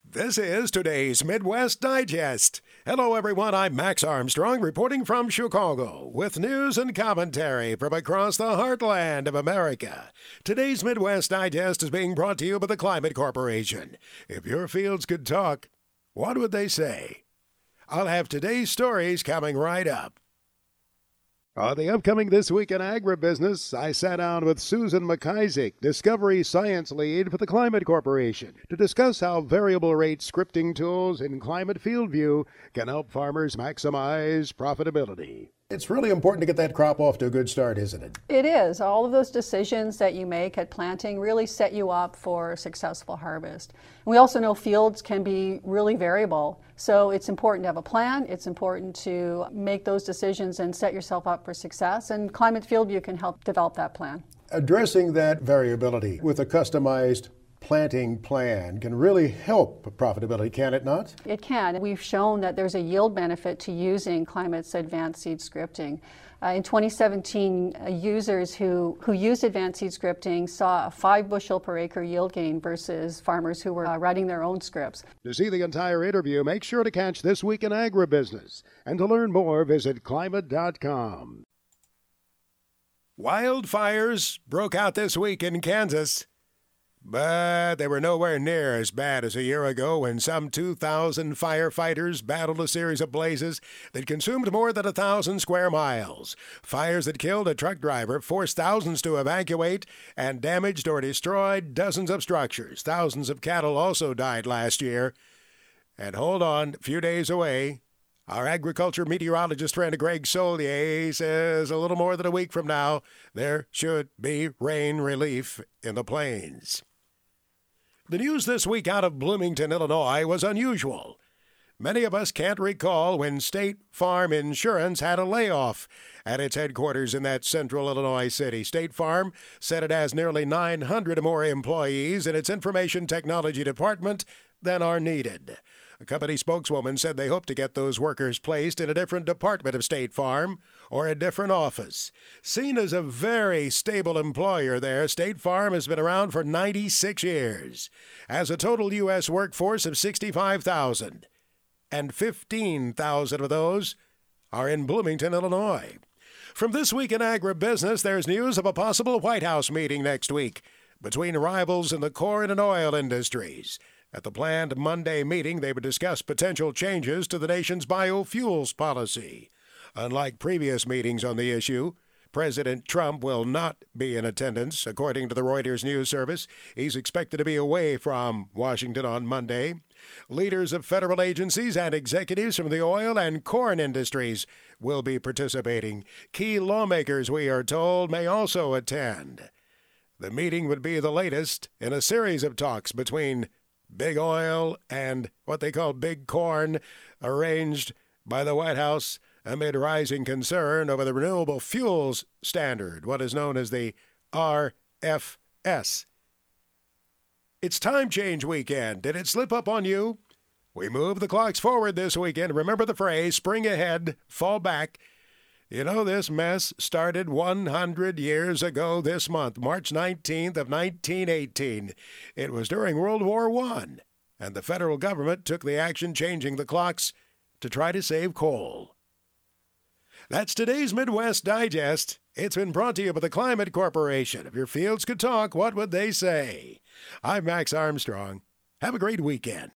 This is today's Midwest Digest. Hello, everyone. I'm Max Armstrong reporting from Chicago with news and commentary from across the heartland of America. Today's Midwest Digest is being brought to you by the Climate Corporation. If your fields could talk, what would they say? I'll have today's stories coming right up. On the upcoming This Week in Agribusiness, I sat down with Susan McIsaac, Discovery Science Lead for the Climate Corporation, to discuss how variable rate scripting tools in Climate Field View can help farmers maximize profitability. It's really important to get that crop off to a good start, isn't it? It is. All of those decisions that you make at planting really set you up for a successful harvest. We also know fields can be really variable, so it's important to have a plan. It's important to make those decisions and set yourself up for success, and Climate Field View can help develop that plan. Addressing that variability with a customized planting plan can really help profitability, can it not? It can. We've shown that there's a yield benefit to using Climate's advanced seed scripting. In 2017, users who used advanced seed scripting saw a 5 bushel per acre yield gain versus farmers who were writing their own scripts. To see the entire interview, make sure to catch This Week in Agribusiness. And to learn more, visit climate.com. Wildfires broke out this week in Kansas. But they were nowhere near as bad as a year ago when some 2,000 firefighters battled a series of blazes that consumed more than 1,000 square miles. Fires that killed a truck driver, forced thousands to evacuate, and damaged or destroyed dozens of structures. Thousands of cattle also died last year. And hold on, a few days away, our agriculture meteorologist friend Greg Solier says a little more than a week from now, there should be rain relief in the plains. The news this week out of Bloomington, Illinois was unusual. Many of us can't recall when State Farm Insurance had a layoff at its headquarters in that central Illinois city. State Farm said it has nearly 900 more employees in its information technology department than are needed. A company spokeswoman said they hope to get those workers placed in a different department of State Farm or a different office. Seen as a very stable employer there, State Farm has been around for 96 years, has a total U.S. workforce of 65,000, and 15,000 of those are in Bloomington, Illinois. From This Week in Agribusiness, there's news of a possible White House meeting next week between rivals in the corn and oil industries. At the planned Monday meeting, they would discuss potential changes to the nation's biofuels policy. Unlike previous meetings on the issue, President Trump will not be in attendance, according to the Reuters news service. He's expected to be away from Washington on Monday. Leaders of federal agencies and executives from the oil and corn industries will be participating. Key lawmakers, we are told, may also attend. The meeting would be the latest in a series of talks between Big Oil and what they call Big Corn, arranged by the White House amid rising concern over the renewable fuels standard, what is known as the RFS. It's time change weekend. Did it slip up on you? We move the clocks forward this weekend. Remember the phrase, spring ahead, fall back. You know, this mess started 100 years ago this month, March 19th of 1918. It was during World War I, and the federal government took the action changing the clocks to try to save coal. That's today's Midwest Digest. It's been brought to you by the Climate Corporation. If your fields could talk, what would they say? I'm Max Armstrong. Have a great weekend.